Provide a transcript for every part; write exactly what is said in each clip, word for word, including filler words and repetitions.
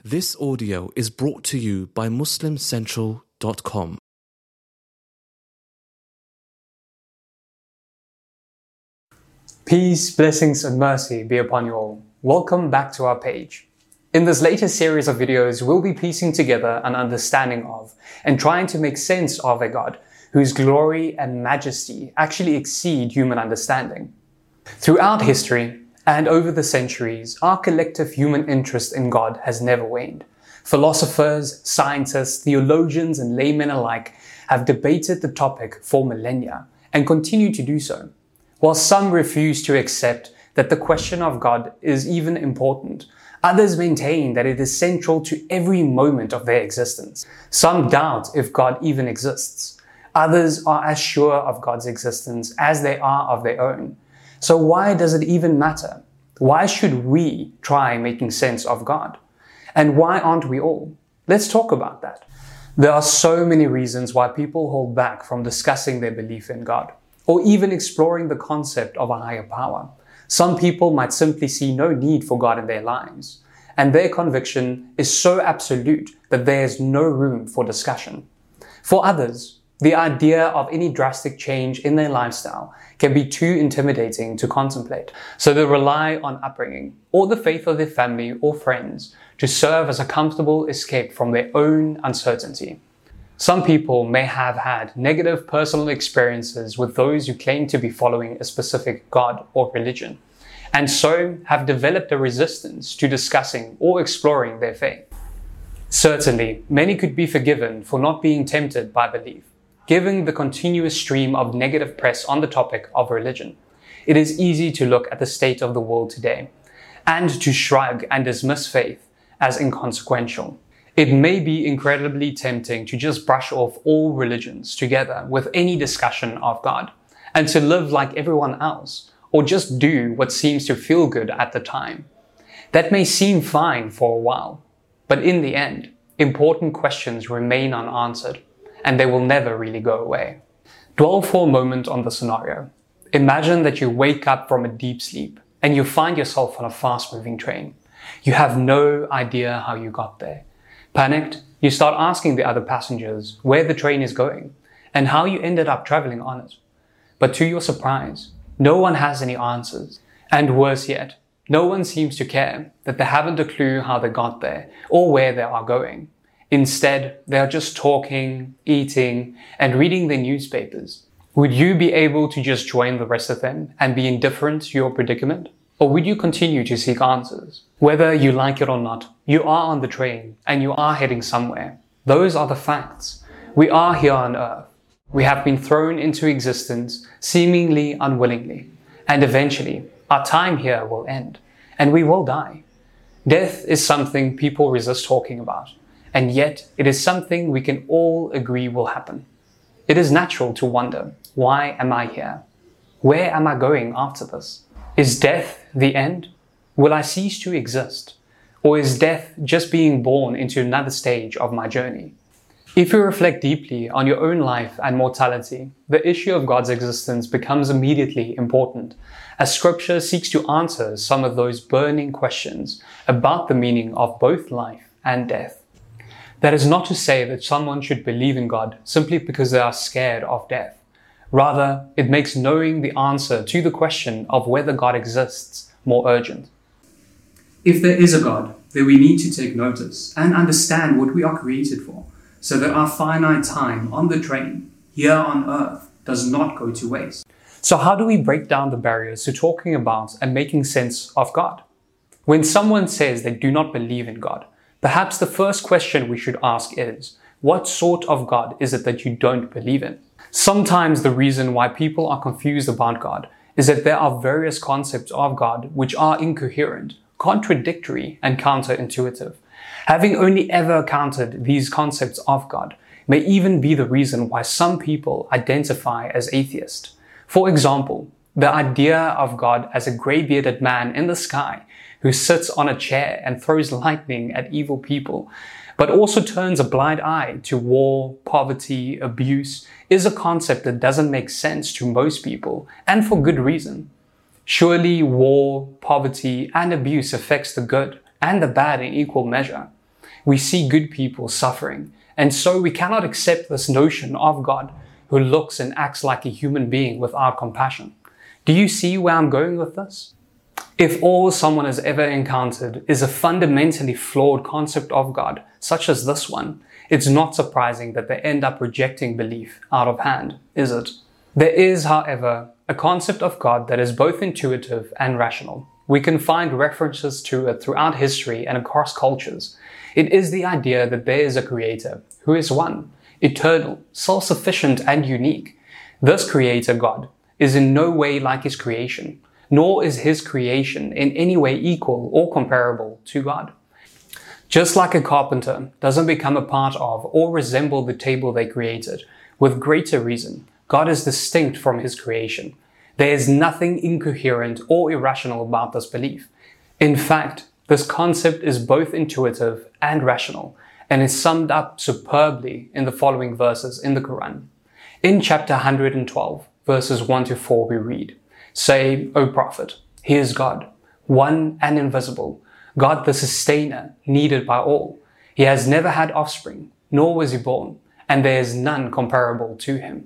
This audio is brought to you by Muslim Central dot com. Peace, blessings and mercy be upon you all. Welcome back to our page. In this latest series of videos, we'll be piecing together an understanding of and trying to make sense of a God whose glory and majesty actually exceed human understanding. Throughout history and over the centuries, our collective human interest in God has never waned. Philosophers, scientists, theologians and laymen alike have debated the topic for millennia and continue to do so. While some refuse to accept that the question of God is even important, others maintain that it is central to every moment of their existence. Some doubt if God even exists. Others are as sure of God's existence as they are of their own. So why does it even matter? Why should we try making sense of God? And why aren't we all? Let's talk about that. There are so many reasons why people hold back from discussing their belief in God, or even exploring the concept of a higher power. Some people might simply see no need for God in their lives, and their conviction is so absolute that there is no room for discussion. For others, the idea of any drastic change in their lifestyle can be too intimidating to contemplate, so they rely on upbringing or the faith of their family or friends to serve as a comfortable escape from their own uncertainty. Some people may have had negative personal experiences with those who claim to be following a specific God or religion, and so have developed a resistance to discussing or exploring their faith. Certainly, many could be forgiven for not being tempted by belief. Given the continuous stream of negative press on the topic of religion, it is easy to look at the state of the world today and to shrug and dismiss faith as inconsequential. It may be incredibly tempting to just brush off all religions together with any discussion of God and to live like everyone else or just do what seems to feel good at the time. That may seem fine for a while, but in the end, important questions remain unanswered, and they will never really go away. Dwell for a moment on the scenario. Imagine that you wake up from a deep sleep and you find yourself on a fast-moving train. You have no idea how you got there. Panicked, you start asking the other passengers where the train is going and how you ended up traveling on it. But to your surprise, no one has any answers. And worse yet, no one seems to care that they haven't a clue how they got there or where they are going. Instead, they are just talking, eating, and reading their newspapers. Would you be able to just join the rest of them and be indifferent to your predicament? Or would you continue to seek answers? Whether you like it or not, you are on the train and you are heading somewhere. Those are the facts. We are here on Earth. We have been thrown into existence seemingly unwillingly. And eventually, our time here will end and we will die. Death is something people resist talking about. And yet, it is something we can all agree will happen. It is natural to wonder, why am I here? Where am I going after this? Is death the end? Will I cease to exist? Or is death just being born into another stage of my journey? If you reflect deeply on your own life and mortality, the issue of God's existence becomes immediately important, as Scripture seeks to answer some of those burning questions about the meaning of both life and death. That is not to say that someone should believe in God simply because they are scared of death. Rather, it makes knowing the answer to the question of whether God exists more urgent. If there is a God, then we need to take notice and understand what we are created for, so that our finite time on the train here on Earth does not go to waste. So how do we break down the barriers to talking about and making sense of God? When someone says they do not believe in God, perhaps the first question we should ask is, what sort of God is it that you don't believe in? Sometimes the reason why people are confused about God is that there are various concepts of God which are incoherent, contradictory, and counterintuitive. Having only ever encountered these concepts of God may even be the reason why some people identify as atheist. For example, the idea of God as a grey-bearded man in the sky who sits on a chair and throws lightning at evil people, but also turns a blind eye to war, poverty, abuse, is a concept that doesn't make sense to most people, and for good reason. Surely war, poverty, and abuse affects the good and the bad in equal measure. We see good people suffering, and so we cannot accept this notion of God who looks and acts like a human being without compassion. Do you see where I'm going with this? If all someone has ever encountered is a fundamentally flawed concept of God, such as this one, it's not surprising that they end up rejecting belief out of hand, is it? There is, however, a concept of God that is both intuitive and rational. We can find references to it throughout history and across cultures. It is the idea that there is a creator who is one, eternal, self-sufficient, and unique. This creator God is in no way like his creation, nor is his creation in any way equal or comparable to God. Just like a carpenter doesn't become a part of or resemble the table they created, with greater reason, God is distinct from his creation. There is nothing incoherent or irrational about this belief. In fact, this concept is both intuitive and rational, and is summed up superbly in the following verses in the Quran. In chapter one hundred twelve, verses one to four, we read, "Say, O Prophet, he is God, one and invisible, God the sustainer, needed by all. He has never had offspring, nor was he born, and there is none comparable to him."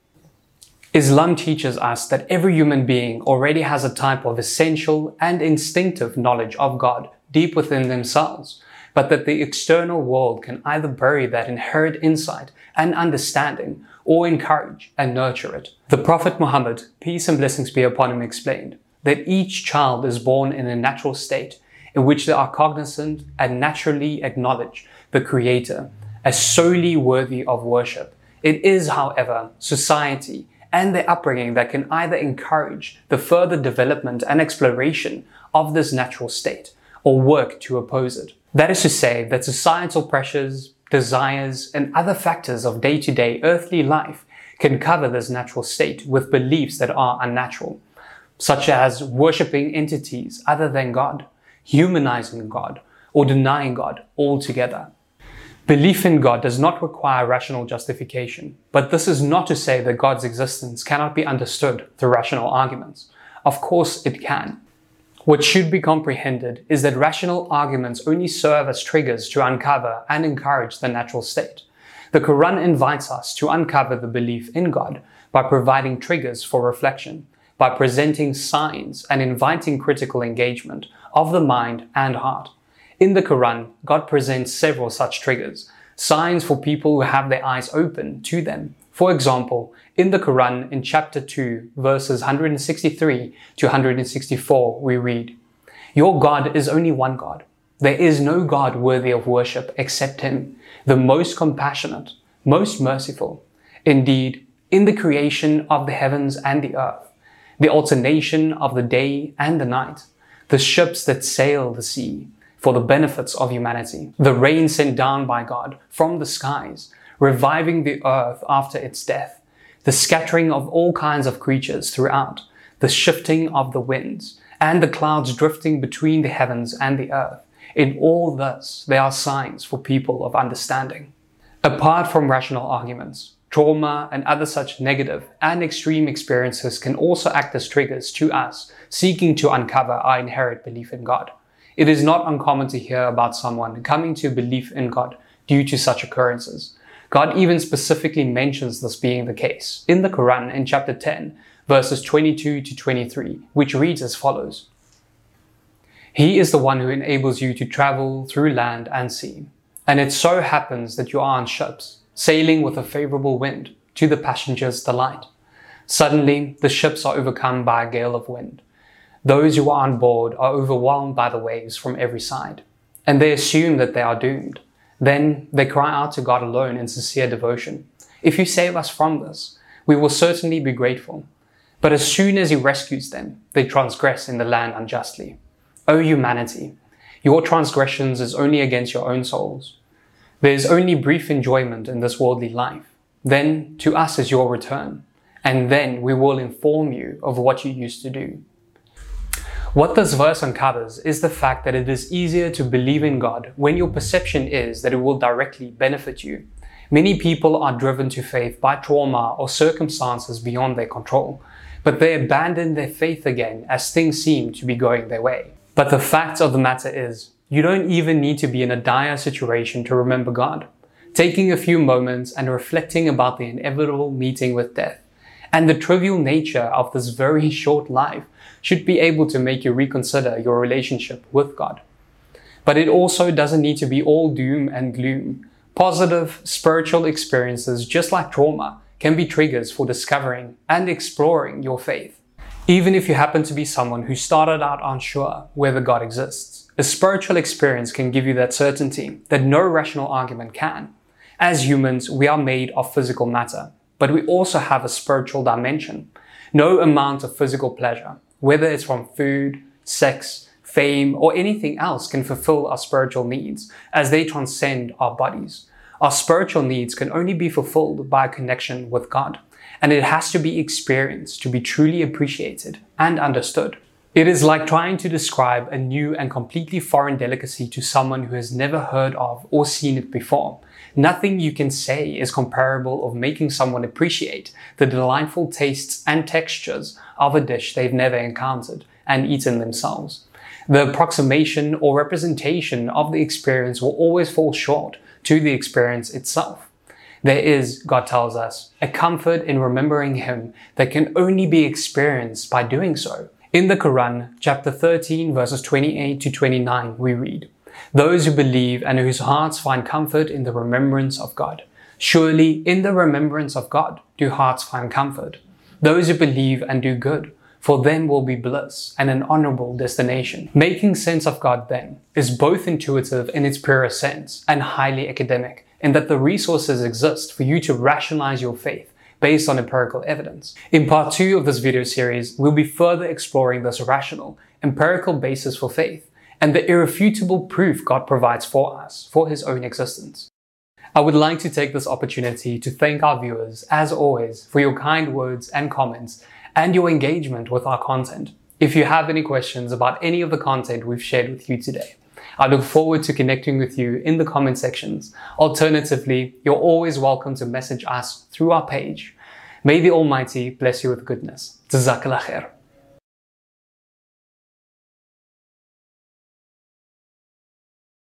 Islam teaches us that every human being already has a type of essential and instinctive knowledge of God deep within themselves, but that the external world can either bury that inherent insight and understanding or encourage and nurture it. The Prophet Muhammad, peace and blessings be upon him, explained that each child is born in a natural state in which they are cognizant and naturally acknowledge the Creator as solely worthy of worship. It is, however, society and their upbringing that can either encourage the further development and exploration of this natural state or work to oppose it. That is to say that societal pressures, desires, and other factors of day-to-day earthly life can cover this natural state with beliefs that are unnatural, such as worshipping entities other than God, humanizing God, or denying God altogether. Belief in God does not require rational justification, but this is not to say that God's existence cannot be understood through rational arguments. Of course it can. What should be comprehended is that rational arguments only serve as triggers to uncover and encourage the natural state. The Quran invites us to uncover the belief in God by providing triggers for reflection, by presenting signs and inviting critical engagement of the mind and heart. In the Quran, God presents several such triggers, signs for people who have their eyes open to them. For example, in the Quran, in chapter two, verses one hundred sixty-three to one hundred sixty-four, we read, "Your God is only one God. There is no God worthy of worship except him, the most compassionate, most merciful. Indeed, in the creation of the heavens and the earth, the alternation of the day and the night, the ships that sail the sea, for the benefits of humanity, the rain sent down by God from the skies, reviving the earth after its death, the scattering of all kinds of creatures throughout, the shifting of the winds, and the clouds drifting between the heavens and the earth. In all this, there are signs for people of understanding." Apart from rational arguments, trauma and other such negative and extreme experiences can also act as triggers to us seeking to uncover our inherent belief in God. It is not uncommon to hear about someone coming to belief in God due to such occurrences. God even specifically mentions this being the case in the Quran in chapter ten, verses twenty-two to twenty-three, which reads as follows. "He is the one who enables you to travel through land and sea, and it so happens that you are on ships, sailing with a favorable wind, to the passengers' delight. Suddenly, the ships are overcome by a gale of wind. Those who are on board are overwhelmed by the waves from every side, and they assume that they are doomed. Then they cry out to God alone in sincere devotion. 'If you save us from this, we will certainly be grateful.' But as soon as he rescues them, they transgress in the land unjustly. O humanity, your transgressions is only against your own souls. There is only brief enjoyment in this worldly life. Then to us is your return, and then we will inform you of what you used to do." What this verse uncovers is the fact that it is easier to believe in God when your perception is that it will directly benefit you. Many people are driven to faith by trauma or circumstances beyond their control, but they abandon their faith again as things seem to be going their way. But the fact of the matter is, You don't even need to be in a dire situation to remember God. Taking a few moments and reflecting about the inevitable meeting with death and the trivial nature of this very short life should be able to make you reconsider your relationship with God. But it also doesn't need to be all doom and gloom. Positive spiritual experiences, just like trauma, can be triggers for discovering and exploring your faith. Even if you happen to be someone who started out unsure whether God exists, a spiritual experience can give you that certainty that no rational argument can. As humans, we are made of physical matter, but we also have a spiritual dimension. No amount of physical pleasure, whether it's from food, sex, fame, or anything else, can fulfill our spiritual needs, as they transcend our bodies. Our spiritual needs can only be fulfilled by a connection with God, and it has to be experienced to be truly appreciated and understood. It is like trying to describe a new and completely foreign delicacy to someone who has never heard of or seen it before. Nothing you can say is comparable of making someone appreciate the delightful tastes and textures of a dish they've never encountered and eaten themselves. The approximation or representation of the experience will always fall short to the experience itself. There is, God tells us, a comfort in remembering Him that can only be experienced by doing so. In the Quran, chapter thirteen, verses twenty-eight to twenty-nine, we read, "Those who believe and whose hearts find comfort in the remembrance of God. Surely in the remembrance of God do hearts find comfort. Those who believe and do good, for them will be bliss and an honorable destination." Making sense of God, then, is both intuitive in its purest sense and highly academic, in that the resources exist for you to rationalize your faith based on empirical evidence. In part two of this video series, we'll be further exploring this rational, empirical basis for faith and the irrefutable proof God provides for us for His own existence. I would like to take this opportunity to thank our viewers, as always, for your kind words and comments and your engagement with our content. If you have any questions about any of the content we've shared with you today, I look forward to connecting with you in the comment sections. Alternatively, you're always welcome to message us through our page. May the Almighty bless you with goodness. Jazakallah khair.